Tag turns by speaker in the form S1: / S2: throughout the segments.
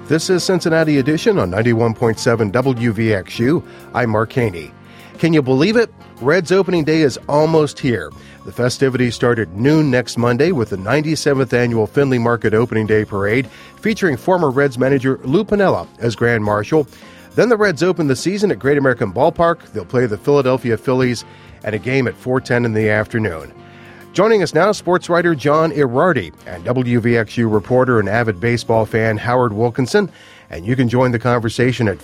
S1: This is Cincinnati Edition on 91.7 WVXU. I'm Mark Haney. Can you believe it? Reds opening day is almost here. The festivities start at noon next Monday with the 97th annual Findlay Market Opening Day Parade, featuring former Reds manager Lou Piniella as Grand Marshal. Then the Reds open the season at Great American Ballpark. They'll play the Philadelphia Phillies at a game at 4:10 in the afternoon. Joining us now, sports writer John Irardi and WVXU reporter and avid baseball fan Howard Wilkinson. And you can join the conversation at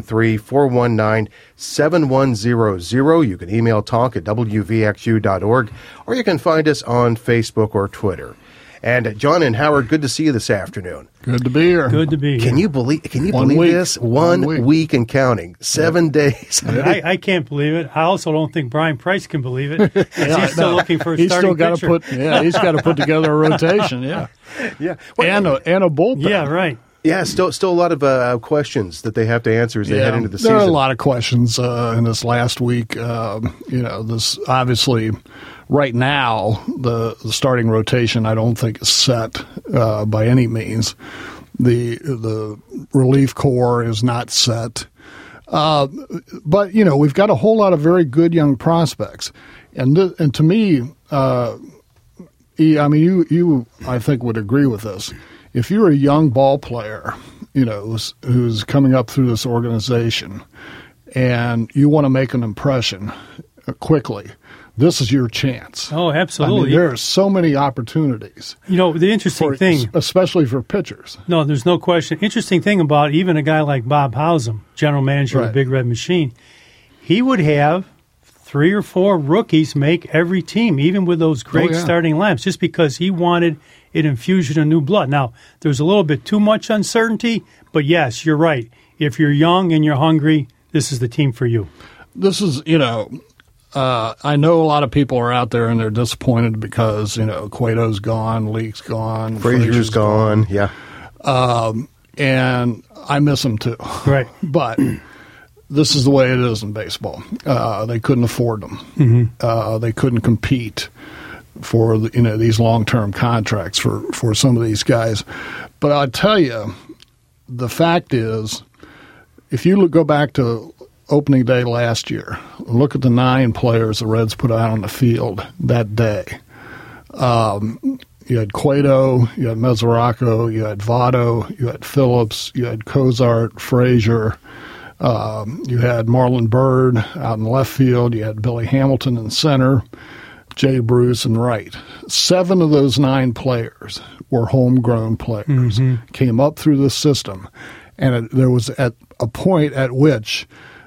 S1: 513-419-7100. You can email talk at wvxu.org, or you can find us on Facebook or Twitter. And John and Howard, good to see you this afternoon.
S2: Good to be here.
S3: Good to be here.
S1: Can you believe this? One week and counting. 7 days.
S3: I can't believe it. I also don't think Brian Price can believe it. He's still looking for a starting pitcher.
S2: He's got to put together a rotation. Yeah. And a bullpen.
S3: Yeah, right.
S1: Yeah, still a lot of questions that they have to answer as they head into the season.
S2: There are a lot of questions in this last week. This obviously right now the starting rotation I don't think is set by any means. The relief corps is not set, but we've got a whole lot of very good young prospects, and to me, you I think would agree with this. If you're a young ball player, who's coming up through this organization, and you want to make an impression quickly, this is your chance.
S3: Oh, absolutely.
S2: There are so many opportunities.
S3: The interesting thing,
S2: especially for pitchers.
S3: No, there's no question. Interesting thing about even a guy like Bob Hausum, general manager of Big Red Machine, he would have 3 or 4 rookies make every team, even with those great starting lineups, just because he wanted an infusion of new blood. Now, there's a little bit too much uncertainty, but yes, you're right. If you're young and you're hungry, this is the team for you.
S2: This is, I know a lot of people are out there and they're disappointed because, Cueto's gone, Leake's gone,
S1: Frazier's gone. Yeah.
S2: And I miss them too.
S3: Right.
S2: But this is the way it is in baseball. They couldn't afford them.
S3: Mm-hmm.
S2: They couldn't compete for these long-term contracts for some of these guys. But I'll tell you, the fact is, if you go back to opening day last year, look at the 9 players the Reds put out on the field that day. You had Cueto, you had Mesoraco, you had Votto, you had Phillips, you had Cozart, Frazier, you had Marlon Byrd out in left field, you had Billy Hamilton in center, Jay Bruce and right. 7 of those 9 players were homegrown players, came up through the system, and there was at a point at which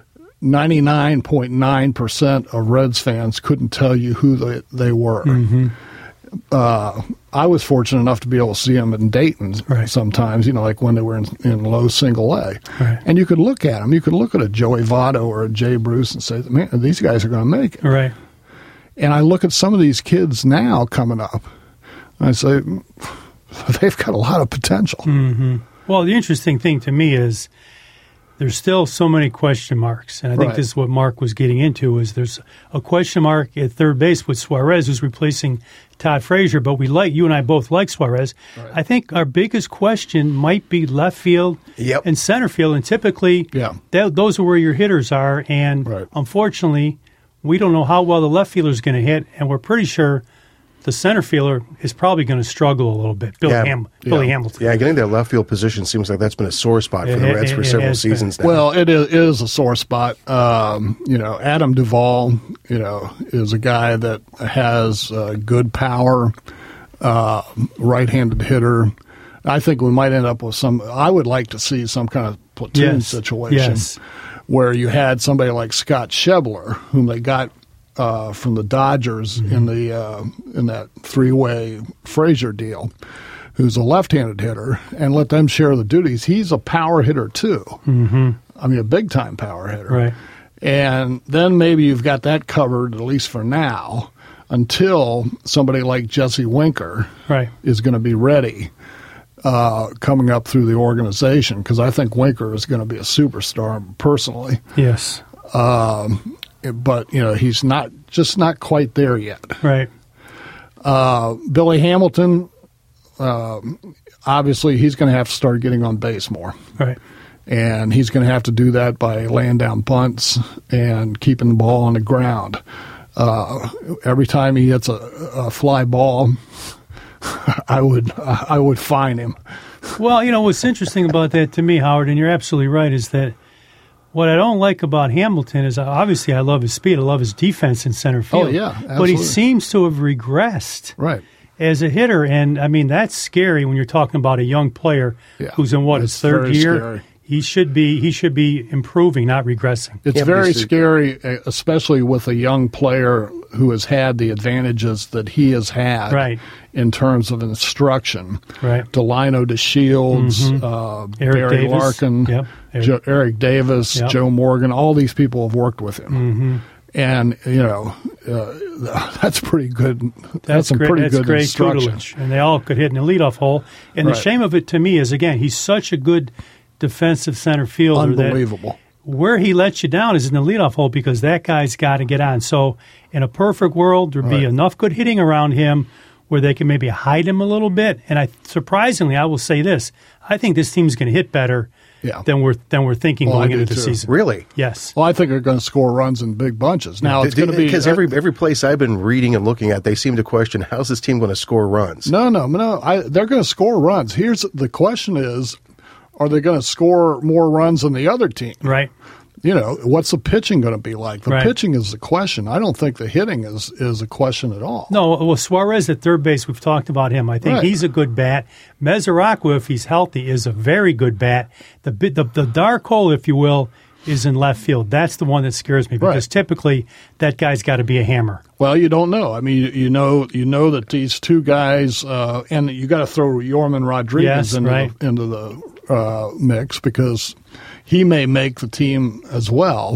S2: 99.9% of Reds fans couldn't tell you who they were.
S3: Mm-hmm.
S2: I was fortunate enough to be able to see them in Dayton sometimes, like when they were in low single A.
S3: Right.
S2: And you could look at them. You could look at a Joey Votto or a Jay Bruce and say, man, these guys are going to make it.
S3: Right.
S2: And I look at some of these kids now coming up, and I say, they've got a lot of potential.
S3: Mm-hmm. Well, the interesting thing to me is there's still so many question marks, and I think this is what Mark was getting into, is there's a question mark at third base with Suarez, who's replacing Todd Frazier, but you and I both like Suarez. Right. I think our biggest question might be left field and center field, and typically those are where your hitters are, and unfortunately, we don't know how well the left fielder is going to hit, and we're pretty sure the center fielder is probably going to struggle a little bit. Billy Hamilton.
S1: Yeah, getting that left field position seems like that's been a sore spot for the Reds for several seasons now.
S2: Well, it is a sore spot. Adam Duvall, is a guy that has good power, right-handed hitter. I think we might end up with I would like to see some kind of platoon situation where you had somebody like Scott Schebler, whom they got from the Dodgers in that 3-way Frazier deal, who's a left-handed hitter, and let them share the duties. He's a power hitter too.
S3: Mm-hmm.
S2: I mean, a big-time power hitter.
S3: Right.
S2: And then maybe you've got that covered, at least for now, until somebody like Jesse Winker is going to be ready coming up through the organization, because I think Winker is going to be a superstar personally.
S3: Yes.
S2: But, he's not quite there yet.
S3: Right.
S2: Billy Hamilton, obviously he's going to have to start getting on base more.
S3: Right.
S2: And he's going to have to do that by laying down bunts and keeping the ball on the ground. Every time he hits a fly ball, I would fine him.
S3: Well, what's interesting about that to me, Howard, and you're absolutely right, is that what I don't like about Hamilton is obviously I love his speed. I love his defense in center field.
S2: Oh, yeah, absolutely.
S3: But he seems to have regressed
S2: right.
S3: as a hitter. And, I mean, that's scary when you're talking about a young player who's in, his third year.
S2: Scary.
S3: He should be improving, not regressing.
S2: It's very scary, especially with a young player who has had the advantages that he has had in terms of instruction.
S3: Right.
S2: Delino DeShields, Barry Larkin, Eric Davis, Joe Morgan, all these people have worked with him. And, that's pretty good. That's some pretty good instruction.
S3: Tutelage. And they all could hit in the leadoff hole. And the shame of it to me is, again, he's such a good defensive center fielder.
S2: Unbelievable.
S3: Where he lets you down is in the leadoff hole because that guy's got to get on. So in a perfect world, there'd be enough good hitting around him where they can maybe hide him a little bit. And surprisingly, I will say this: I think this team's going to hit better than we're thinking going into the season.
S1: Really?
S3: Yes.
S2: Well, I think they're going to score runs in big bunches. Now it's going to be
S1: because every place I've been reading and looking at, they seem to question how's this team going to score runs.
S2: No. They're going to score runs. Here's the question: is are they going to score more runs than the other team?
S3: Right.
S2: What's the pitching going to be like? The pitching is the question. I don't think the hitting is a question at all.
S3: No, well, Suarez at third base, we've talked about him. I think he's a good bat. Mesoraco, if he's healthy, is a very good bat. The dark hole, if you will, is in left field. That's the one that scares me because typically that guy's got to be a hammer.
S2: Well, you don't know. I mean, you know that these two guys, and you got to throw Yorman Rodriguez into the mix because he may make the team as well.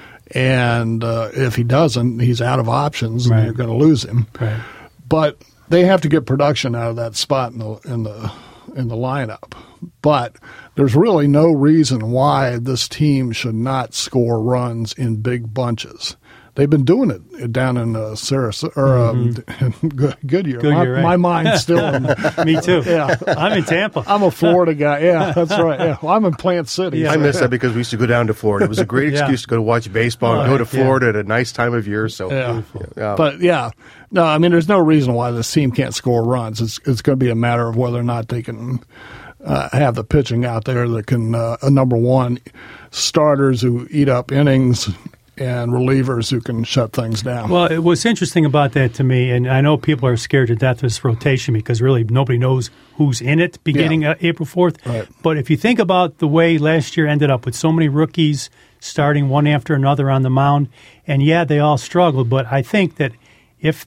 S2: And if he doesn't, he's out of options, and you're going to lose him.
S3: Right.
S2: But they have to get production out of that spot in the lineup. But there's really no reason why this team should not score runs in big bunches. They've been doing it down in Sarasota or Goodyear. My mind's still in.
S3: Me too. Yeah, I'm in Tampa.
S2: I'm a Florida guy. Yeah, that's right. Yeah, well, I'm in Plant City.
S1: Yeah, I miss that because we used to go down to Florida. It was a great excuse to go to watch baseball and go to Florida at a nice time of year. So,
S2: but no, I mean, there's no reason why this team can't score runs. It's going to be a matter of whether or not they can have the pitching out there that can number one, starters who eat up innings and relievers who can shut things down.
S3: Well, what's interesting about that to me, and I know people are scared to death of this rotation because really nobody knows who's in it beginning April 4th.
S2: Right.
S3: But if you think about the way last year ended up with so many rookies starting one after another on the mound, and they all struggled, but I think that if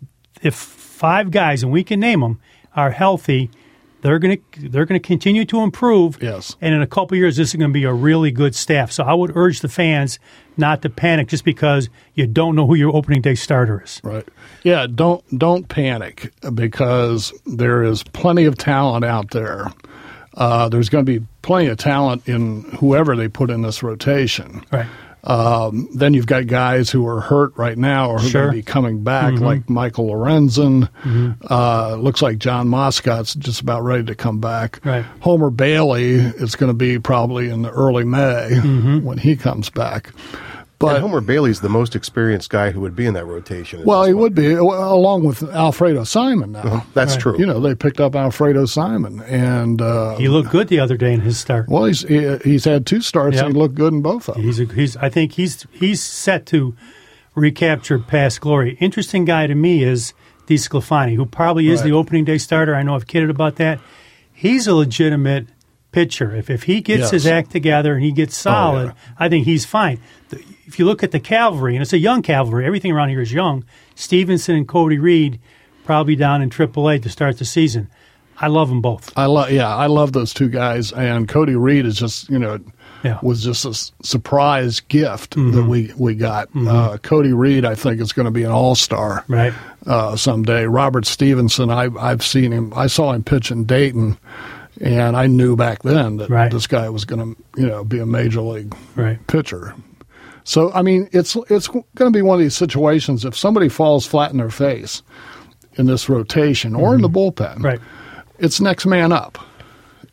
S3: 5 guys, and we can name them, are healthy, they're going to continue to improve.
S2: Yes.
S3: And in a couple of years, this is going to be a really good staff. So I would urge the fans not to panic just because you don't know who your opening day starter is.
S2: Right. Yeah, don't panic because there is plenty of talent out there. There's going to be plenty of talent in whoever they put in this rotation.
S3: Right.
S2: Then you've got guys who are hurt right now or who are going to be coming back, like Michael Lorenzen. Looks like John Moscott's just about ready to come back.
S3: Right.
S2: Homer Bailey is going to be probably in the early May when he comes back. But
S1: Homer Bailey's the most experienced guy who would be in that rotation.
S2: Well, he would be, along with Alfredo Simon now.
S1: That's true.
S2: They picked up Alfredo Simon. And
S3: he looked good the other day in his start.
S2: Well, he's had 2 starts, and he looked good in both of them.
S3: I think he's set to recapture past glory. Interesting guy to me is DeSclafani, who probably is the opening day starter. I know I've kidded about that. He's a legitimate pitcher. If he gets his act together and he gets solid, I think he's fine. If you look at the cavalry, and it's a young cavalry, everything around here is young, Stevenson and Cody Reed probably down in AAA to start the season. I love them both.
S2: I love those 2 guys, and Cody Reed is just, was just a surprise gift that we got. Cody Reed, I think, is going to be an all-star someday. Robert Stevenson, I've seen him. I saw him pitch in Dayton. And I knew back then that this guy was going to, be a major league pitcher. So, I mean, it's going to be one of these situations. If somebody falls flat in their face in this rotation or in the bullpen, it's next man up.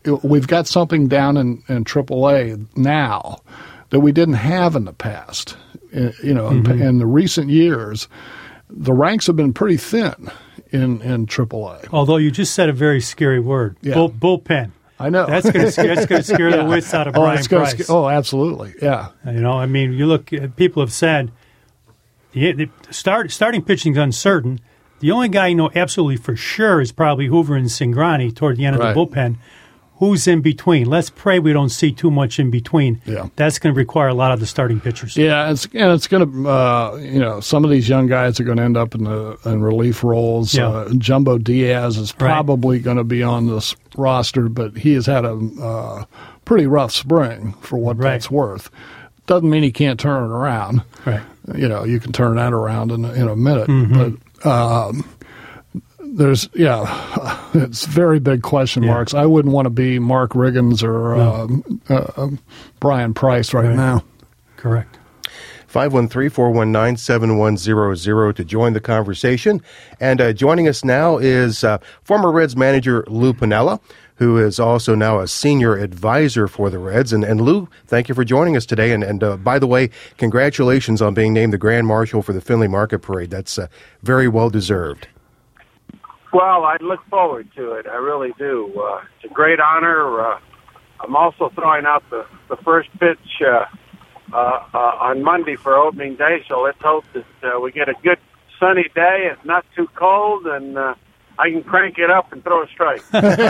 S2: we've got something down in AAA now that we didn't have in the past. In the recent years, the ranks have been pretty thin in AAA.
S3: Although you just said a very scary word, bullpen.
S2: I know.
S3: That's going to scare the wits out of Brian Price.
S2: Absolutely, yeah.
S3: I mean, you look, people have said the starting pitching is uncertain. The only guy you know absolutely for sure is probably Hoover and Cingrani toward the end of the bullpen. Who's in between? Let's pray we don't see too much in between.
S2: Yeah.
S3: That's going to require a lot of the starting pitchers.
S2: Yeah, it's going to, some of these young guys are going to end up in relief roles.
S3: Yeah.
S2: Jumbo Diaz is probably going to be on this roster, but he has had a pretty rough spring for what that's worth. Doesn't mean he can't turn it around.
S3: Right.
S2: You can turn that around in a minute.
S3: Mm-hmm.
S2: But it's very big question marks. I wouldn't want to be Mark Riggins or Brian Price right now.
S3: Correct.
S1: 513-419-7100 to join the conversation. And joining us now is former Reds manager Lou Piniella, who is also now a senior advisor for the Reds. And Lou, thank you for joining us today. And by the way, congratulations on being named the Grand Marshal for the Findlay Market Parade. That's very well deserved.
S4: Well, I look forward to it. I really do. It's a great honor. I'm also throwing out the first pitch on Monday for opening day, so let's hope that we get a good sunny day. It's not too cold, and I can crank it up and throw a strike.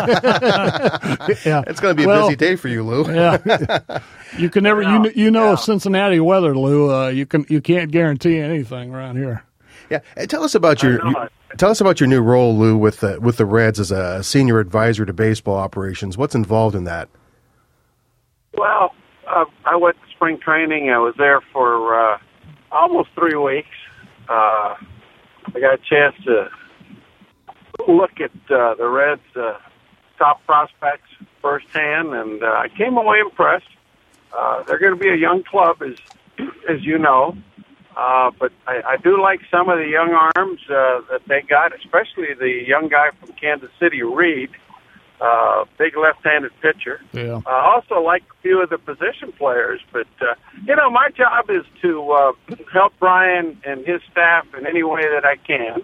S1: It's going to be a busy day for you, Lou.
S2: Yeah. You can never, Cincinnati weather, Lou. You can't guarantee anything around here.
S1: Yeah, tell us about your new role, Lou, with the Reds as a senior advisor to baseball operations. What's involved in that?
S4: Well, I went to spring training. I was there for almost 3 weeks. I got a chance to look at the Reds' top prospects firsthand, and I came away impressed. They're going to be a young club, as you know. But I do like some of the young arms that they got, especially the young guy from Kansas City, Reed, big left-handed pitcher.
S2: Yeah.
S4: Also like a few of the position players. But, my job is to help Brian and his staff in any way that I can.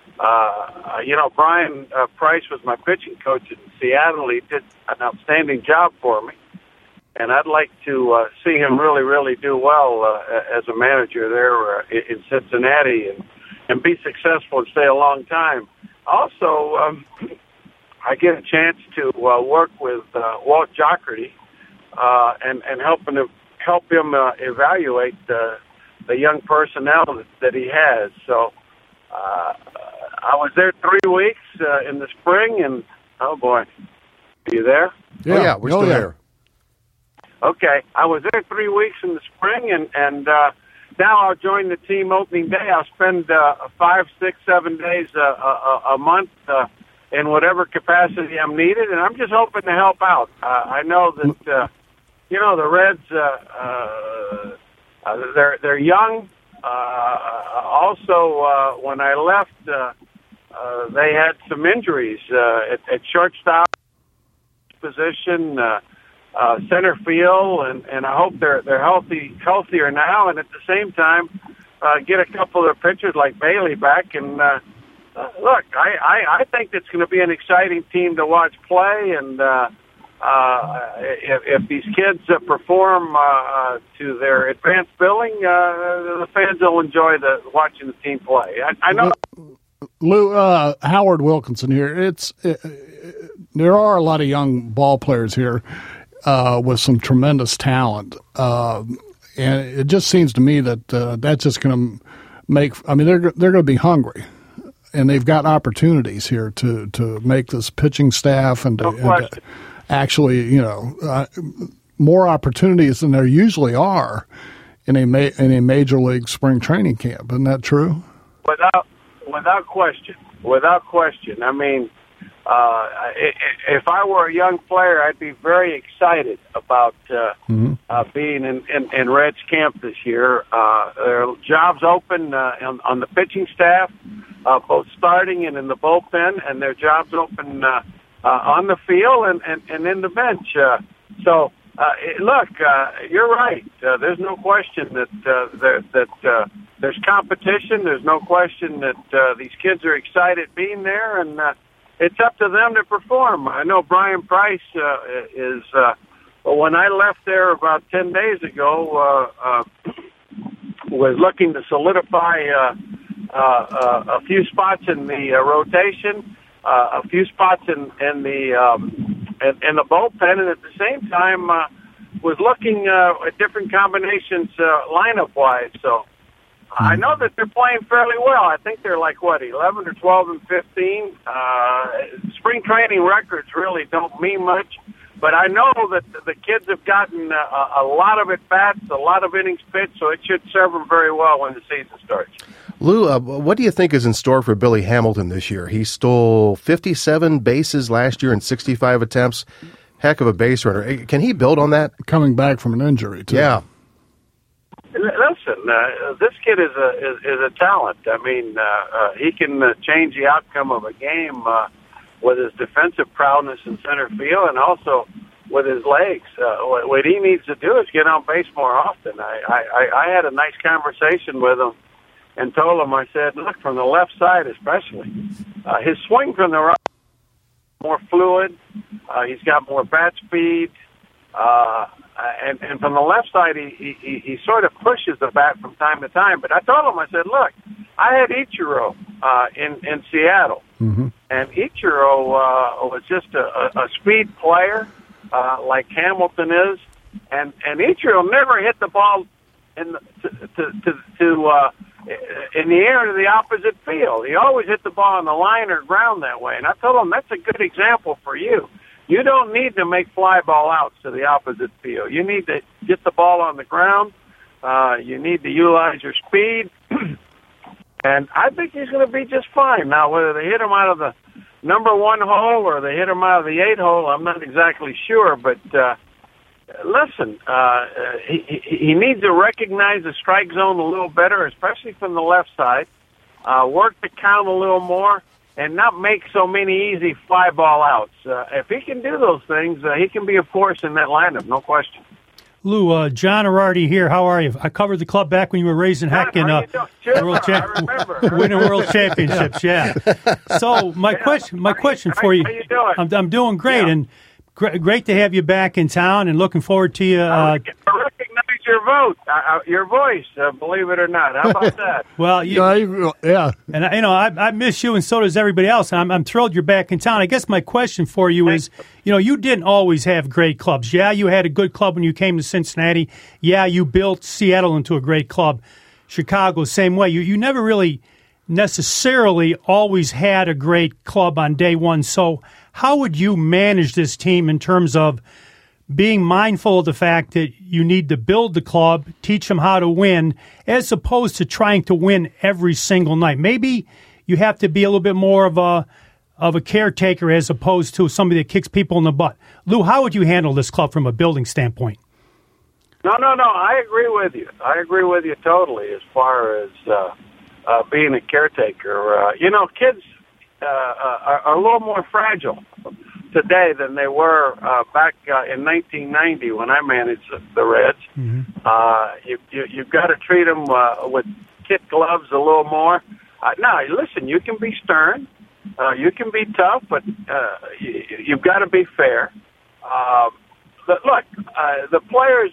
S4: Brian Price was my pitching coach in Seattle. He did an outstanding job for me. And I'd like to see him really, really do well as a manager there in Cincinnati and be successful and stay a long time. Also, I get a chance to work with Walt Jocketty and help him evaluate the young personnel that he has. So I was there 3 weeks in the spring, and oh boy, are you there?
S1: Yeah, we're still there.
S4: Okay, I was there 3 weeks in the spring, and now I'll join the team opening day. I'll spend 5, 6, 7 days a month in whatever capacity I'm needed, and I'm just hoping to help out. I know that the Reds they're young. Also, when I left, they had some injuries at shortstop position. Center field, and I hope they're healthier now, and at the same time get a couple of their pitchers like Bailey back. And look, I think it's going to be an exciting team to watch play, and if these kids perform to their advanced billing, the fans will enjoy watching the team play. I know.
S2: Lou, Howard Wilkinson here. There are a lot of young ball players here. With some tremendous talent. And it just seems to me that that's just going to make – I mean, they're going to be hungry. And they've got opportunities here to make this pitching staff and to actually, more opportunities than there usually are in a major league spring training camp. Isn't that true?
S4: Without question. Without question. I mean – if I were a young player, I'd be very excited about being in Reds camp this year. There are jobs open on the pitching staff, both starting and in the bullpen, and there are jobs open on the field and in the bench. Look, you're right. There's no question that there's competition. There's no question that these kids are excited being there, and it's up to them to perform. I know Brian Price is. When I left there about 10 days ago, was looking to solidify a few spots in the rotation, a few spots in the bullpen, and at the same time was looking at different combinations lineup-wise. So I know that they're playing fairly well. I think they're like, 11 or 12 and 15? Spring training records really don't mean much, but I know that the kids have gotten a lot of at-bats, a lot of innings pitched, so it should serve them very well when the season starts.
S1: Lou, what do you think is in store for Billy Hamilton this year? He stole 57 bases last year in 65 attempts. Heck of a base runner. Can he build on that?
S2: Coming back from an injury, too.
S1: Yeah.
S4: Listen, this kid is a talent. I mean, he can change the outcome of a game with his defensive prowess in center field and also with his legs. What he needs to do is get on base more often. I had a nice conversation with him and told him, I said, look, from the left side especially, his swing from the right is more fluid. He's got more bat speed. And from the left side, he sort of pushes the bat from time to time. But I told him, I said, look, I had Ichiro in Seattle. Mm-hmm. And Ichiro was just a speed player like Hamilton is. And Ichiro never hit the ball in the air to the opposite field. He always hit the ball on the line or ground that way. And I told him, that's a good example for you. You don't need to make fly ball outs to the opposite field. You need to get the ball on the ground. You need to utilize your speed. And I think he's going to be just fine. Now, whether they hit him out of the number 1 hole or they hit him out of the 8 hole, I'm not exactly sure. But listen, he needs to recognize the strike zone a little better, especially from the left side. Work the count a little more. And not make so many easy fly ball outs. If he can do those things, he can be a force in that lineup, no question.
S3: Lou, John Arardi here. How are you? I covered the club back when you were raising heck in winning world championships. Yeah. So my question for you.
S4: How you doing?
S3: I'm doing great, and great to have you back in town, and looking forward to you.
S4: I recognize your voice, believe it or not. How about that?
S3: Well, yeah. And I miss you, and so does everybody else. And I'm thrilled you're back in town. I guess my question for you is, you didn't always have great clubs. Yeah, you had a good club when you came to Cincinnati. Yeah, you built Seattle into a great club. Chicago, same way. You never really necessarily always had a great club on day one. So how would you manage this team in terms of being mindful of the fact that you need to build the club, teach them how to win, as opposed to trying to win every single night? Maybe you have to be a little bit more of a caretaker as opposed to somebody that kicks people in the butt. Lou, how would you handle this club from a building standpoint?
S4: No. I agree with you. I agree with you totally as far as being a caretaker. Kids are a little more fragile today than they were back in 1990 when I managed the Reds. Mm-hmm. You've got to treat them with kid gloves a little more. Now, listen, you can be stern, you can be tough, but you've got to be fair. But look, the players,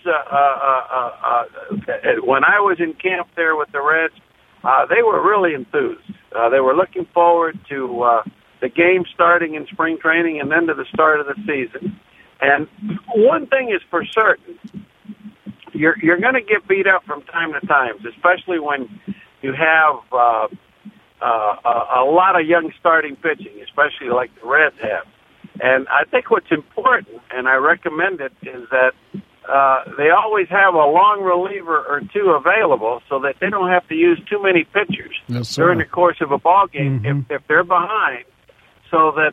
S4: when I was in camp there with the Reds, they were really enthused. They were looking forward to the game starting in spring training and then to the start of the season. And one thing is for certain, you're going to get beat up from time to time, especially when you have a lot of young starting pitching, especially like the Reds have. And I think what's important, and I recommend it, is that they always have a long reliever or two available so that they don't have to use too many pitchers during the course of a ball game if they're behind, so that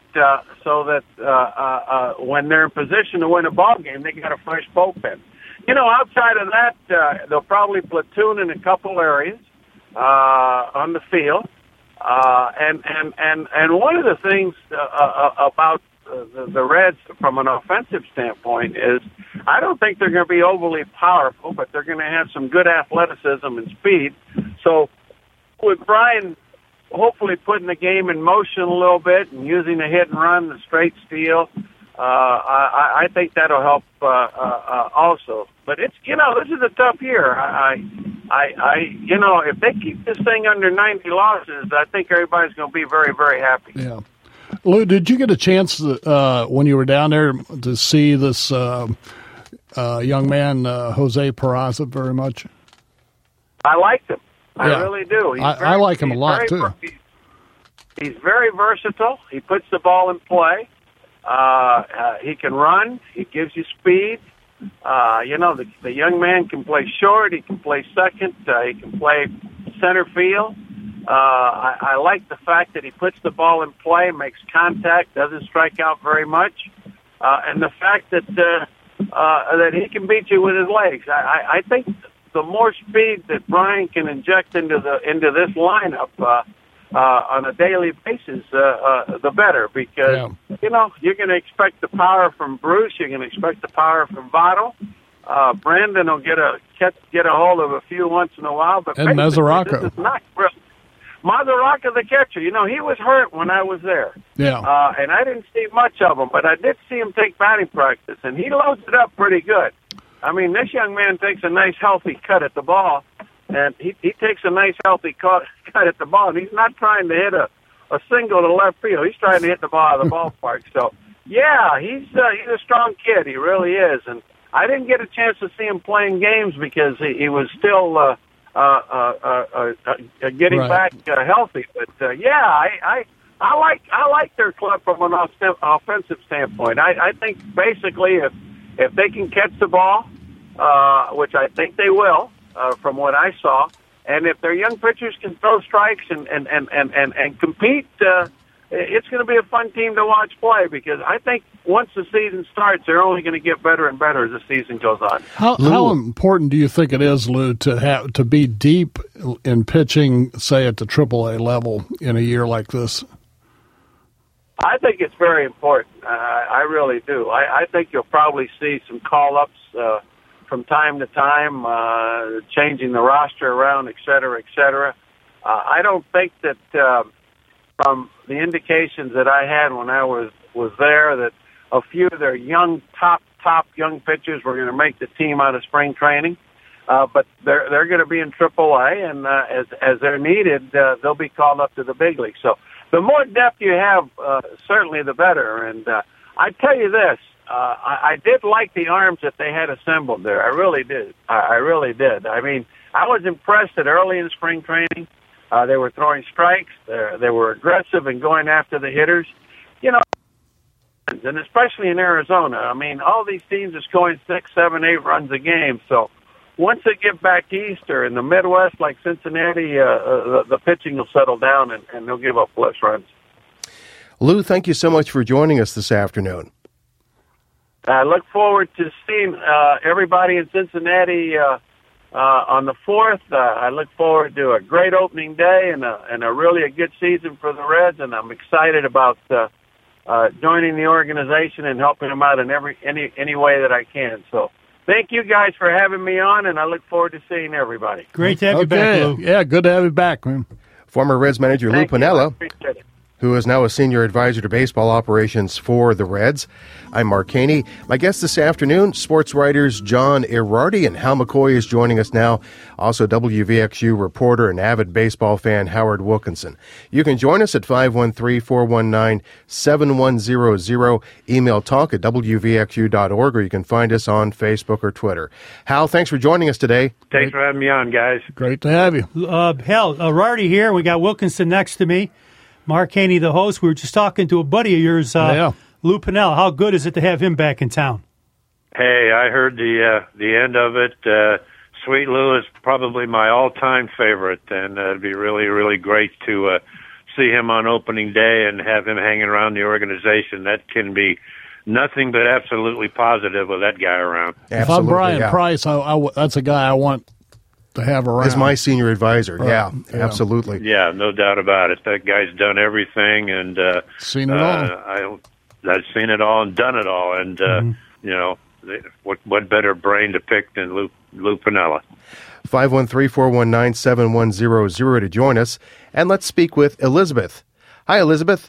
S4: when they're in position to win a ball game, they got a fresh bullpen. Outside of that, they'll probably platoon in a couple areas on the field. And one of the things about the Reds from an offensive standpoint is I don't think they're going to be overly powerful, but they're going to have some good athleticism and speed. So with Brian hopefully putting the game in motion a little bit and using the hit and run, the straight steal, I think that'll help also. But it's, this is a tough year. If they keep this thing under 90 losses, I think everybody's going to be very, very happy.
S2: Yeah. Lou, did you get a chance when you were down there to see this young man, Jose Peraza, very much?
S4: I liked him. I really do.
S2: I like him a lot, too.
S4: He's very versatile. He puts the ball in play. He can run. He gives you speed. The young man can play short. He can play second. He can play center field. I like the fact that he puts the ball in play, makes contact, doesn't strike out very much, and the fact that he can beat you with his legs. I think the more speed that Brian can inject into this lineup on a daily basis, the better, because you're going to expect the power from Bruce, you're going to expect the power from Votto. Brandon will get a hold of a few once in a while, but
S2: and Mesoraco.
S4: This is not real. Mesoraco, the catcher, he was hurt when I was there.
S2: Yeah.
S4: And I didn't see much of him, but I did see him take batting practice, and he loads it up pretty good. I mean, this young man takes a nice, healthy cut at the ball, and he takes a nice, healthy cut at the ball, and he's not trying to hit a single to left field. He's trying to hit the ball out of the ballpark. So, yeah, he's a strong kid. He really is. And I didn't get a chance to see him playing games because he was still getting back healthy. But I like their club from an offensive standpoint. I think basically if they can catch the ball, which I think they will, from what I saw, and if their young pitchers can throw strikes and compete, it's going to be a fun team to watch play, because I think once the season starts, they're only going to get better and better as the season goes on.
S2: How important do you think it is, Lou, to be deep in pitching, say at the AAA level, in a year like this?
S4: I think it's very important. I really do. I think you'll probably see some call-ups from time to time, changing the roster around, et cetera, et cetera. I don't think that from the indications that I had when I was there, that a few of their top young pitchers were going to make the team out of spring training. But they're going to be in AAA, and as they're needed, they'll be called up to the big league. So the more depth you have, certainly the better. And I tell you this, I did like the arms that they had assembled there. I really did. I really did. I mean, I was impressed that early in spring training, they were throwing strikes. They were aggressive and going after the hitters. And especially in Arizona. I mean, all these teams are scoring 6, 7, 8 runs a game. So once they get back east or in the Midwest like Cincinnati, the pitching will settle down and they'll give up less runs.
S1: Lou, thank you so much for joining us this afternoon.
S4: I look forward to seeing everybody in Cincinnati on the 4th. I look forward to a great opening day and a really good season for the Reds, and I'm excited about joining the organization and helping them out in any way that I can. So thank you guys for having me on, and I look forward to seeing everybody.
S3: Great to have you back, Lou.
S2: Yeah, good to have you back, man.
S1: Former Reds manager Lou Piniella, who is now a senior advisor to baseball operations for the Reds. I'm Mark Caney. My guest this afternoon, sports writers John Irardi, and Hal McCoy is joining us now. Also, WVXU reporter and avid baseball fan Howard Wilkinson. You can join us at 513-419-7100. Email talk at WVXU.org, or you can find us on Facebook or Twitter. Hal, thanks for joining us today.
S5: Thanks for having me on, guys.
S2: Great to have you.
S3: Hal, Irardi here. We got Wilkinson next to me. Mark Haney, the host. We were just talking to a buddy of yours, Lou Piniella. How good is it to have him back in town?
S5: Hey, I heard the end of it. Sweet Lou is probably my all-time favorite, and it'd be really, really great to see him on opening day and have him hanging around the organization. That can be nothing but absolutely positive with that guy around.
S2: Absolutely, if I'm Brian Price, that's a guy I want to have around.
S1: As my senior advisor, yeah, absolutely.
S5: Yeah, no doubt about it. That guy's done everything, and
S2: seen it all.
S5: that's seen it all and done it all, and you know, what better brain to pick than Lou Piniella?
S1: 513-419-7100 to join us, and let's speak with Elizabeth. Hi, Elizabeth.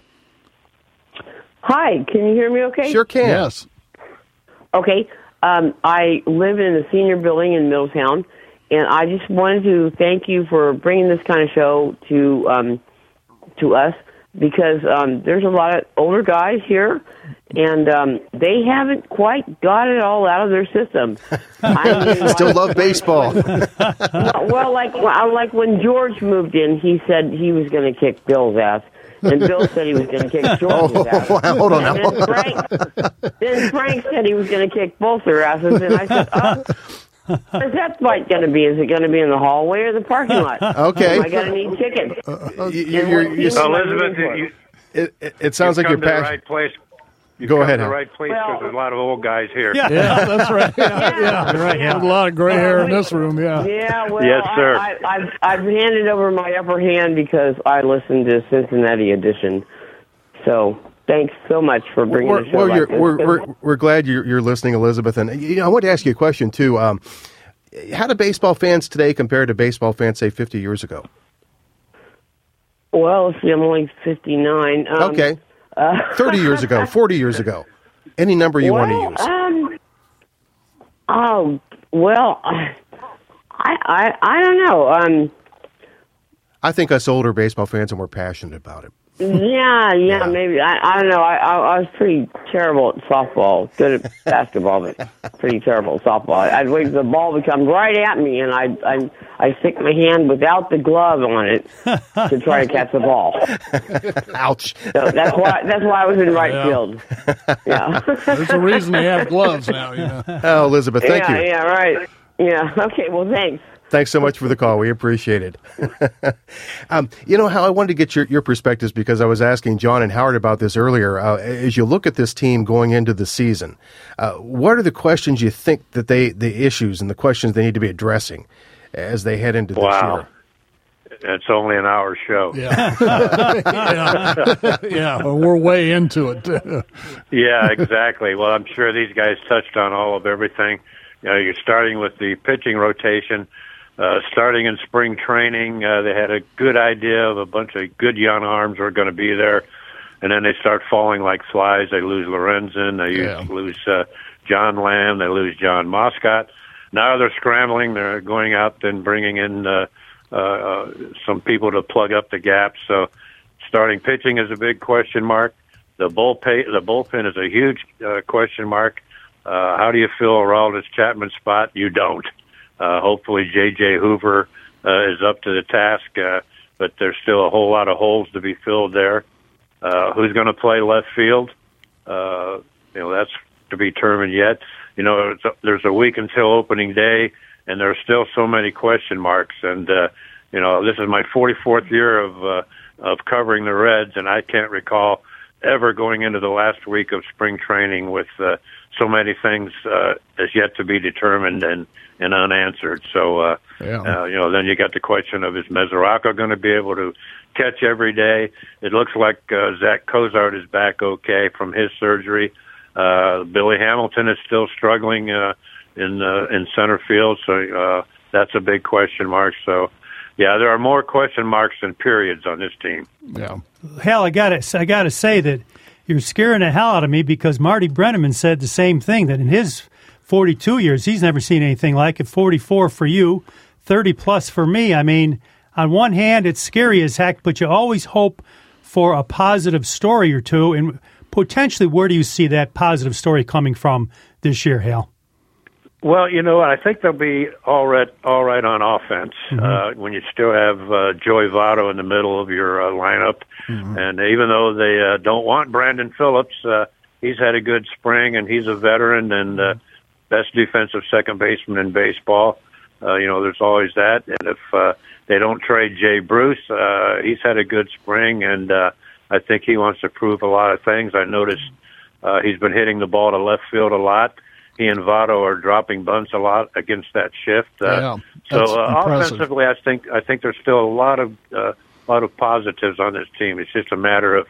S6: Hi, can you hear me okay?
S1: Sure can.
S2: Yes.
S6: Okay. I live in a senior building in Middletown, and I just wanted to thank you for bringing this kind of show to us, because there's a lot of older guys here, and they haven't quite got it all out of their system.
S1: Still love baseball.
S6: well, like when George moved in, he said he was going to kick Bill's ass. And Bill said he was going to kick George's ass.
S1: Hold on now.
S6: Then Frank said he was going to kick both their asses. And I said, where's that fight going to be? Is it going to be in the hallway or the parking lot?
S1: Okay.
S6: Am I going to need chicken?
S5: Elizabeth,
S1: it sounds like you're
S5: passionate. Right place.
S1: Go ahead.
S5: The right place, because there's a lot of old guys here.
S2: Yeah, that's right. Yeah.
S3: Right. Yeah.
S2: There's a lot of gray hair in this room. Yeah.
S6: Yeah. Well,
S5: yes, sir.
S6: I've handed over my upper hand because I listened to Cincinnati Edition. So thanks so much for bringing the show.
S1: We're glad you're listening, Elizabeth. And I want to ask you a question too. How do baseball fans today compare to baseball fans, say, 50 years ago?
S6: Well, see, I'm only 59.
S1: Okay. 30 years ago, 40 years ago, any number you want to use.
S6: I don't know.
S1: I think us older baseball fans are more passionate about it.
S6: Yeah, maybe. I don't know. I was pretty terrible at softball. Good at basketball, but pretty terrible at softball. I'd wait for the ball to come right at me, and I stick my hand without the glove on it to try to catch the ball.
S1: Ouch!
S6: So that's why I was in right field. Yeah,
S2: there's a reason they have gloves now. You know.
S1: Oh, Elizabeth, thank you.
S6: Yeah, right. Yeah. Okay. Well, thanks.
S1: Thanks so much for the call. We appreciate it. You know, Hal, I wanted to get your perspectives, because I was asking John and Howard about this earlier. As you look at this team going into the season, what are the questions you think that the issues and the questions they need to be addressing as they head into this year?
S5: It's only an hour show.
S2: Yeah. Yeah. Well, we're way into it.
S5: Yeah, exactly. Well, I'm sure these guys touched on all of everything. You know, you're starting with the pitching rotation. Starting in spring training, they had a good idea of a bunch of good young arms were going to be there, and then they start falling like flies. They lose Lorenzen, they lose John Lamb, they lose John Moscott. Now they're scrambling. They're going out and bringing in some people to plug up the gaps. So starting pitching is a big question mark. The bullpen is a huge question mark. How do you fill Aroldis Chapman's spot? You don't. Hopefully J.J. Hoover is up to the task, but there's still a whole lot of holes to be filled there. Who's going to play left field? That's to be determined yet. There's a week until opening day, and there's still so many question marks. And this is my 44th year of covering the Reds, and I can't recall ever going into the last week of spring training with so many things as yet to be determined and unanswered. So, then you got the question of, is Mesoraco going to be able to catch every day? It looks like Zach Cozart is back okay from his surgery. Billy Hamilton is still struggling in center field, so that's a big question mark. So, yeah, there are more question marks than periods on this team.
S2: Yeah.
S3: Hal, I gotta say that you're scaring the hell out of me, because Marty Brenneman said the same thing, that in his 42 years, he's never seen anything like it. 44 for you, 30 plus for me. I mean, on one hand, it's scary as heck, but you always hope for a positive story or two. And potentially, where do you see that positive story coming from this year, Hal?
S5: Well, I think they'll be all right on offense when you still have Joey Votto in the middle of your lineup. Mm-hmm. And even though they don't want Brandon Phillips, he's had a good spring, and he's a veteran and best defensive second baseman in baseball. There's always that. And if they don't trade Jay Bruce, he's had a good spring, and I think he wants to prove a lot of things. I noticed he's been hitting the ball to left field a lot. He and Votto are dropping bunts a lot against that shift. So offensively, I think there's still a lot of positives on this team. It's just a matter of,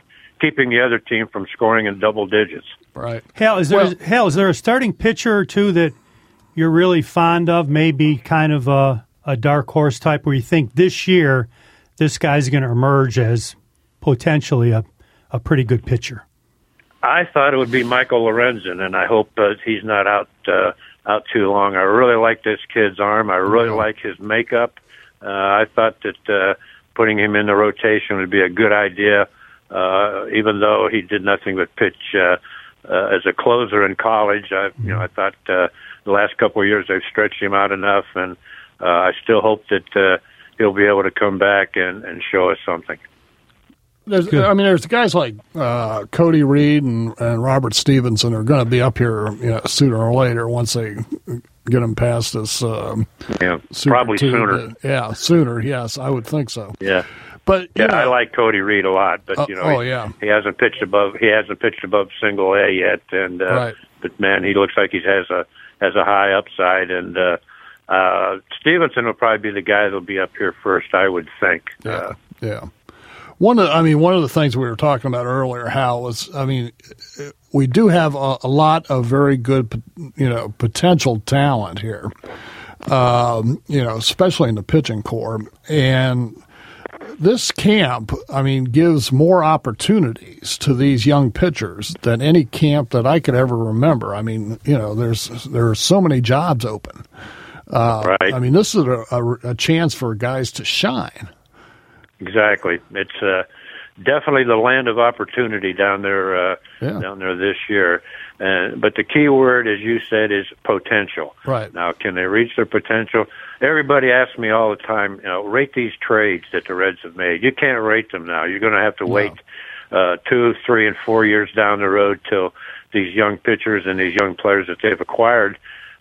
S5: keeping the other team from scoring in double digits.
S2: Right.
S3: Hal, is there a starting pitcher or two that you're really fond of, maybe kind of a dark horse type where you think this year this guy's going to emerge as potentially a pretty good pitcher?
S5: I thought it would be Michael Lorenzen, and I hope he's not out too long. I really like this kid's arm. I really like his makeup. I thought that putting him in the rotation would be a good idea, even though he did nothing but pitch as a closer in college. I thought the last couple of years they've stretched him out enough, and I still hope that he'll be able to come back and show us something.
S2: There's guys like Cody Reed and Robert Stevenson are going to be up here sooner or later once they get them past this.
S5: Probably sooner.
S2: Sooner. Yes, I would think so.
S5: Yeah.
S2: But
S5: I like Cody Reed a lot, but he hasn't pitched above single A yet, and but man, he looks like he has a high upside, and Stevenson will probably be the guy that'll be up here first, I would think.
S2: Yeah. One of the things we were talking about earlier, Hal, was we do have a lot of very good potential talent here, especially in the pitching corps, and this camp, gives more opportunities to these young pitchers than any camp that I could ever remember. There are so many jobs open.
S5: Right.
S2: This is a chance for guys to shine.
S5: Exactly. It's definitely the land of opportunity down there this year. But the key word, as you said, is potential.
S2: Right.
S5: Now, can they reach their potential? Everybody asks me all the time, rate these trades that the Reds have made. You can't rate them now. You're going to have to wait 2, 3, and 4 years down the road till these young pitchers and these young players that they've acquired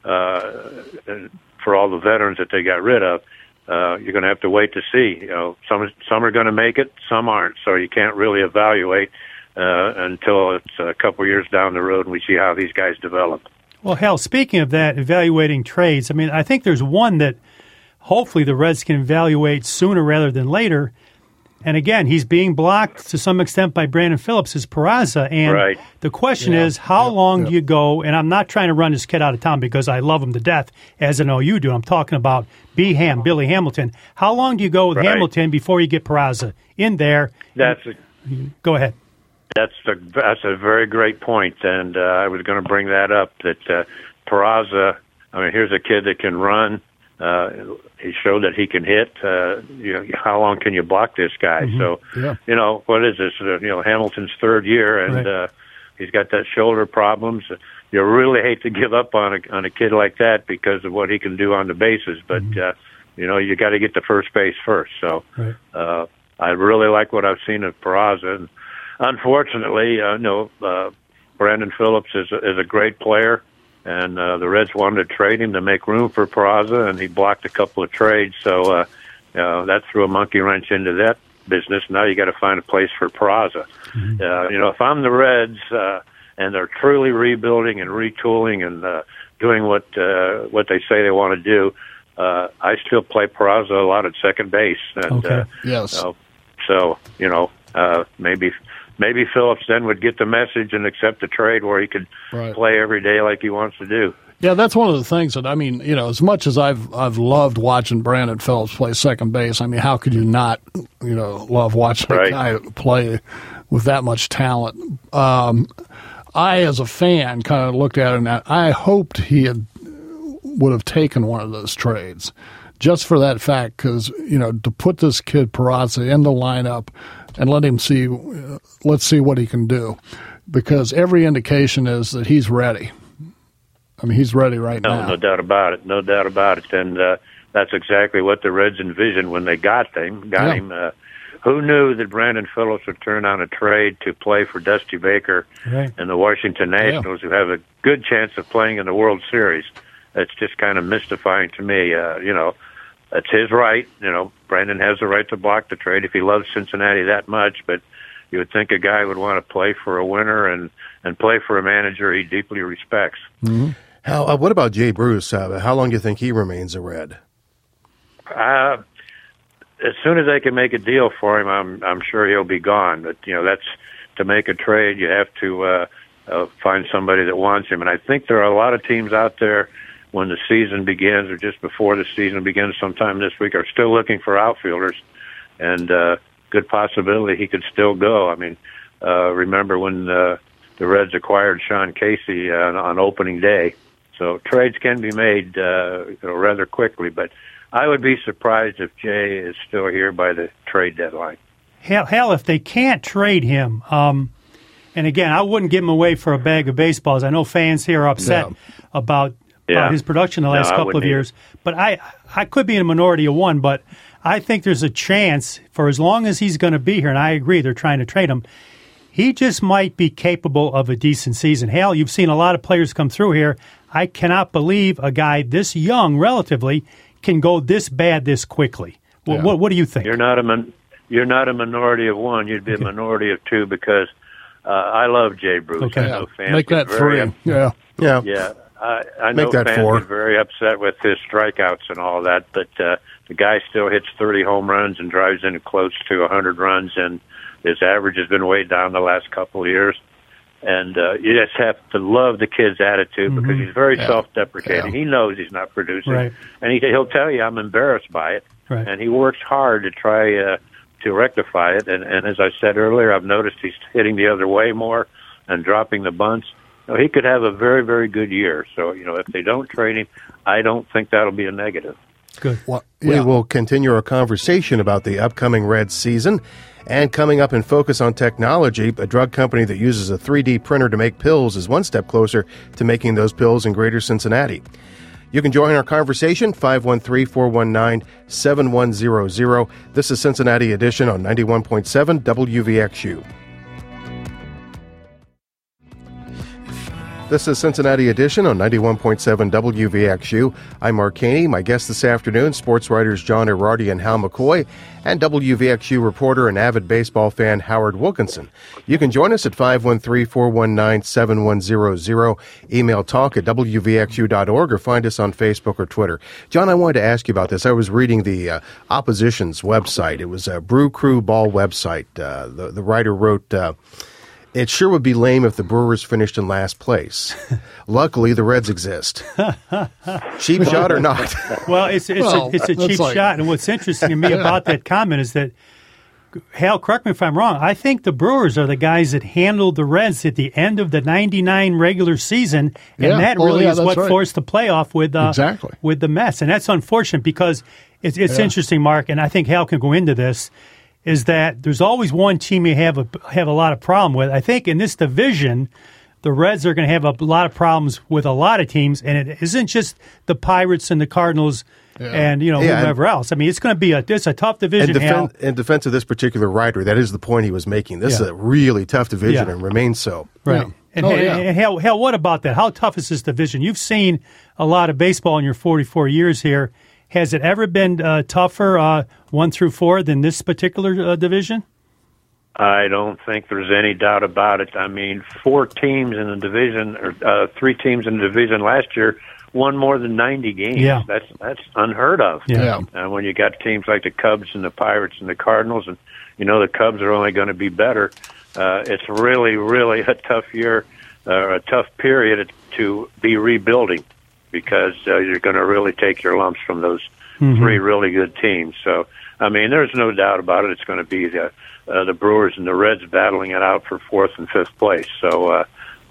S5: for all the veterans that they got rid of. You're going to have to wait to see. Some are going to make it, some aren't. So you can't really evaluate until it's a couple years down the road and we see how these guys develop.
S3: Well, Hal, speaking of that, evaluating trades, I think there's one that hopefully the Reds can evaluate sooner rather than later. And again, he's being blocked to some extent by Brandon Phillips as Peraza. And the question is, how long do you go? And I'm not trying to run this kid out of town because I love him to death, as I know you do. I'm talking about Billy Hamilton. How long do you go with Hamilton before you get Peraza in there? Go ahead.
S5: That's a very great point, and I was going to bring that up. That Peraza, here's a kid that can run. He showed that he can hit. How long can you block this guy? Mm-hmm. So, what is this? Hamilton's third year, and he's got that shoulder problems. You really hate to give up on a kid like that because of what he can do on the bases, but you got to get to first base first. So, I really like what I've seen of Peraza. And unfortunately, Brandon Phillips is a great player. And the Reds wanted to trade him to make room for Peraza, and he blocked a couple of trades. So that threw a monkey wrench into that business. Now you got to find a place for Peraza. Mm-hmm. If I'm the Reds and they're truly rebuilding and retooling and doing what they say they want to do, I still play Peraza a lot at second base. And,
S2: yes.
S5: Maybe Phillips then would get the message and accept the trade where he could play every day like he wants to do.
S2: Yeah, that's one of the things that as much as I've loved watching Brandon Phillips play second base. How could you not love watching a guy play with that much talent? I, as a fan, kind of looked at it and I hoped he would have taken one of those trades, just for that fact, because to put this kid Peraza in the lineup and let's see what he can do, because every indication is that he's ready. He's ready now.
S5: No doubt about it. And that's exactly what the Reds envisioned when they got him. Who knew that Brandon Phillips would turn on a trade to play for Dusty Baker and the Washington Nationals, who have a good chance of playing in the World Series? It's just kind of mystifying to me. That's his right. Brandon has the right to block the trade if he loves Cincinnati that much, but you would think a guy would want to play for a winner and play for a manager he deeply respects.
S2: Mm-hmm.
S1: What about Jay Bruce? How long do you think he remains a Red?
S5: As soon as they can make a deal for him, I'm sure he'll be gone. But to make a trade, you have to find somebody that wants him. And I think there are a lot of teams out there when the season begins or just before the season begins sometime this week are still looking for outfielders, and good possibility he could still go. I mean, remember when the Reds acquired Sean Casey on opening day. So trades can be made rather quickly, but I would be surprised if Jay is still here by the trade deadline.
S3: Hell, if they can't trade him, and again, I wouldn't give him away for a bag of baseballs. I know fans here are upset about his production the last couple of years, but I could be in a minority of one, but I think there's a chance for as long as he's going to be here, and I agree they're trying to trade him, he just might be capable of a decent season. Hal, you've seen a lot of players come through here. I cannot believe a guy this young, relatively, can go this bad this quickly. What do you think?
S5: You're not a minority of one. You'd be a minority of two because I love Jay Bruce.
S2: Okay.
S5: I know fans
S2: make that three.
S5: Yeah. I know fans get very upset with his strikeouts and all that, but the guy still hits 30 home runs and drives in close to 100 runs, and his average has been way down the last couple of years. And you just have to love the kid's attitude because he's very self-deprecating. He knows he's not producing, and he'll tell you, I'm embarrassed by it.
S3: Right.
S5: And he works hard to try to rectify it. And as I said earlier, I've noticed he's hitting the other way more and dropping the bunts. So he could have a very, very good year. So, if they don't trade him, I don't think that'll be a negative.
S3: Good.
S1: Well, we will continue our conversation about the upcoming Reds season. And coming up in Focus on Technology, a drug company that uses a 3D printer to make pills is one step closer to making those pills in Greater Cincinnati. You can join our conversation, 513-419-7100. This is Cincinnati Edition on 91.7 WVXU. This is Cincinnati Edition on 91.7 WVXU. I'm Mark Caney. My guest this afternoon, sports writers John Erardi and Hal McCoy, and WVXU reporter and avid baseball fan Howard Wilkinson. You can join us at 513-419-7100. Email talk at WVXU.org or find us on Facebook or Twitter. John, I wanted to ask you about this. I was reading the opposition's website. It was a Brew Crew Ball website. The writer wrote... it sure would be lame if the Brewers finished in last place. Luckily, the Reds exist. Cheap shot or not?
S3: Well, it's a cheap shot. And what's interesting to me about that comment is that, Hal, correct me if I'm wrong, I think the Brewers are the guys that handled the Reds at the end of the 99 regular season, and that really is what forced the playoff with the Mets. And that's unfortunate because it's interesting, Mark, and I think Hal can go into this, is that there's always one team you have a lot of problem with. I think in this division, the Reds are going to have a lot of problems with a lot of teams, and it isn't just the Pirates and the Cardinals and whoever else. I mean, it's going to be a tough division.
S1: In defense of this particular writer, that is the point he was making. This is a really tough division and remains so.
S3: Right. And Hal, what about that? How tough is this division? You've seen a lot of baseball in your 44 years here. Has it ever been tougher, 1 through 4, than this particular division?
S5: I don't think there's any doubt about it. I mean, 4 teams in the division, or 3 teams in the division last year won more than 90 games.
S3: Yeah.
S5: That's unheard of.
S3: Yeah.
S5: And when you got teams like the Cubs and the Pirates and the Cardinals, and the Cubs are only going to be better, it's really, really a tough year, a tough period to be rebuilding, because you're going to really take your lumps from those 3 really good teams. So, I mean, there's no doubt about it. It's going to be the Brewers and the Reds battling it out for 4th and 5th place. So,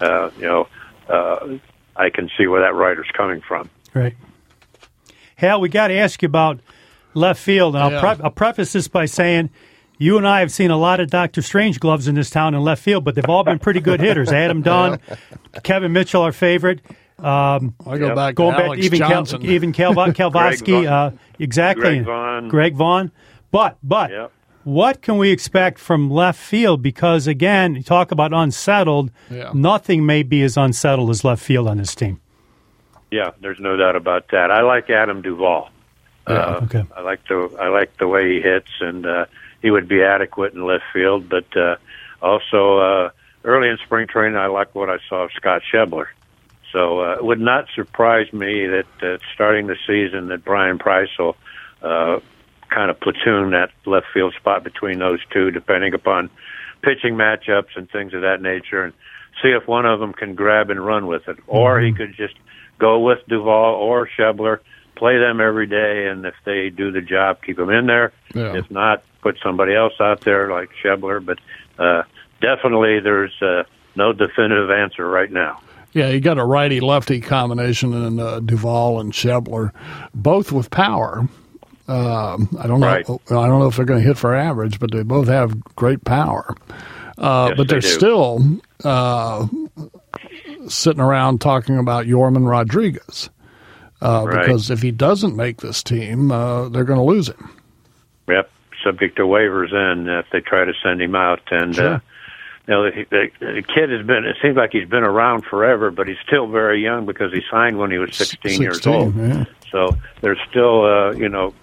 S5: I can see where that writer's coming from.
S3: Right. Hal, we got to ask you about left field. And I'll preface this by saying you and I have seen a lot of Dr. Strange gloves in this town in left field, but they've all been pretty good hitters. Adam Dunn, Kevin Mitchell, our favorite.
S2: I go back to Alex Johnson.
S3: Even Kalvosky, exactly. Greg Vaughn. But what can we expect from left field? Because, again, you talk about unsettled. Nothing may be as unsettled as left field on this team.
S5: Yeah, there's no doubt about that. I like Adam Duvall.
S3: Okay.
S5: I like the way he hits, and he would be adequate in left field. But also, early in spring training, I like what I saw of Scott Schebler. So it would not surprise me that starting the season that Brian Price will kind of platoon that left field spot between those two, depending upon pitching matchups and things of that nature, and see if one of them can grab and run with it. Or he could just go with Duvall or Schebler, play them every day, and if they do the job, keep them in there.
S2: Yeah.
S5: If not, put somebody else out there like Schebler. But definitely there's no definitive answer right now.
S2: Yeah, you got a righty-lefty combination in Duvall and Schebler, both with power. I don't know.
S5: Right.
S2: I don't know if they're going to hit for average, but they both have great power.
S5: Yes,
S2: but they're still sitting around talking about Yorman Rodriguez because if he doesn't make this team, they're going to lose him.
S5: Yep, subject to waivers in if they try to send him out. And
S2: Sure.
S5: the kid has been. It seems like he's been around forever, but he's still very young because he signed when he was 16 years old.
S2: Yeah.
S5: So there's still, a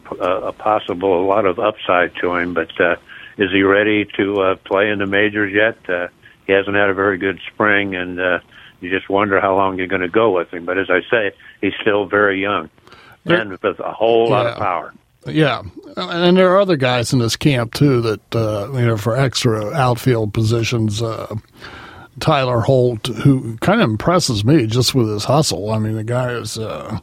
S5: lot of upside to him. But is he ready to play in the majors yet? He hasn't had a very good spring, and you just wonder how long you're going to go with him. But as I say, he's still very young and with a whole lot of power.
S2: Yeah, and there are other guys in this camp, too, that, for extra outfield positions. Tyler Holt, who kind of impresses me just with his hustle. I mean, the guy is a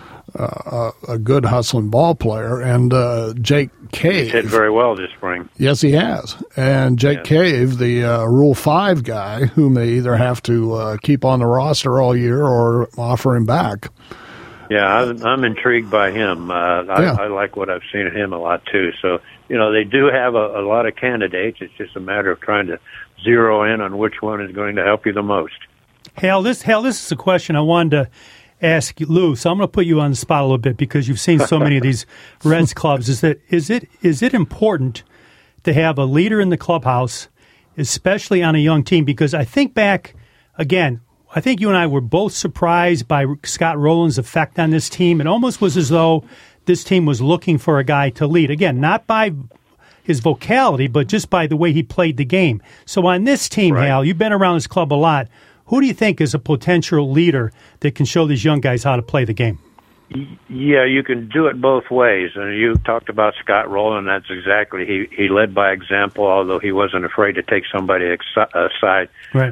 S2: good hustling ball player. And Jake Cave.
S5: He's hit very well this spring.
S2: Yes, he has. And Jake Cave, the Rule 5 guy, who may either have to keep on the roster all year or offer him back.
S5: Yeah, I'm intrigued by him. I like what I've seen of him a lot, too. So, they do have a lot of candidates. It's just a matter of trying to zero in on which one is going to help you the most.
S3: Hal, this is a question I wanted to ask Lou, so I'm going to put you on the spot a little bit because you've seen so many of these Reds clubs. Is it important to have a leader in the clubhouse, especially on a young team? Because I think back, again, I think you and I were both surprised by Scott Rowland's effect on this team. It almost was as though this team was looking for a guy to lead. Again, not by his vocality, but just by the way he played the game. So on this team, right. Hal, you've been around this club a lot. Who do you think is a potential leader that can show these young guys how to play the game?
S5: Yeah, you can do it both ways. And you talked about Scott Rowland. That's exactly he led by example, although he wasn't afraid to take somebody aside
S3: right.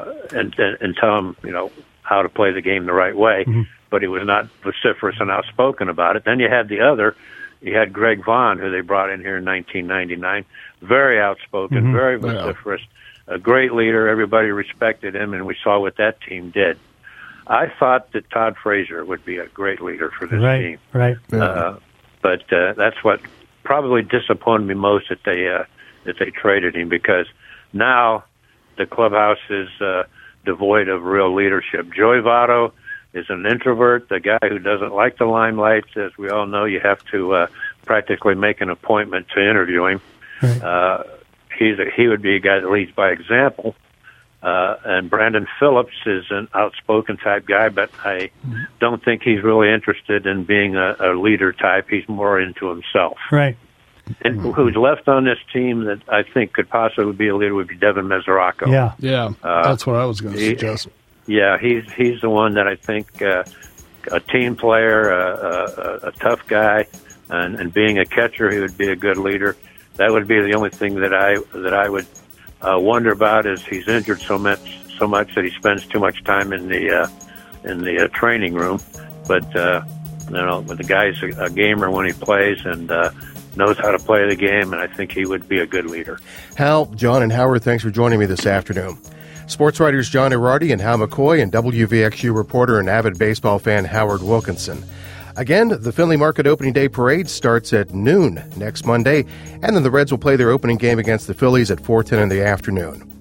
S5: And tell them, how to play the game the right way. Mm-hmm. But he was not vociferous and outspoken about it. Then you had you had Greg Vaughn, who they brought in here in 1999, very outspoken, mm-hmm. very vociferous, a great leader. Everybody respected him, and we saw what that team did. I thought that Todd Frazier would be a great leader for this team.
S3: Right.
S5: But that's what probably disappointed me most that they traded him, because now the clubhouse is devoid of real leadership. Joey Votto is an introvert, the guy who doesn't like the limelight. As we all know, you have to practically make an appointment to interview him. Right. He would be a guy that leads by example. And Brandon Phillips is an outspoken type guy, but I don't think he's really interested in being a leader type. He's more into himself.
S3: Right.
S5: And who's left on this team that I think could possibly be a leader would be Devin Mesoraco.
S2: Yeah. That's what I was going to suggest.
S5: Yeah, he's the one that I think a team player, a tough guy, and being a catcher, he would be a good leader. That would be the only thing that I would wonder about, is he's injured so much that he spends too much time in the training room. But the guy's a gamer when he plays and knows how to play the game, and I think he would be a good leader.
S1: Hal, John, and Howard, thanks for joining me this afternoon. Sports writers John Irardi and Hal McCoy, and WVXU reporter and avid baseball fan Howard Wilkinson. Again, the Findlay Market Opening Day Parade starts at noon next Monday, and then the Reds will play their opening game against the Phillies at 4:10 in the afternoon.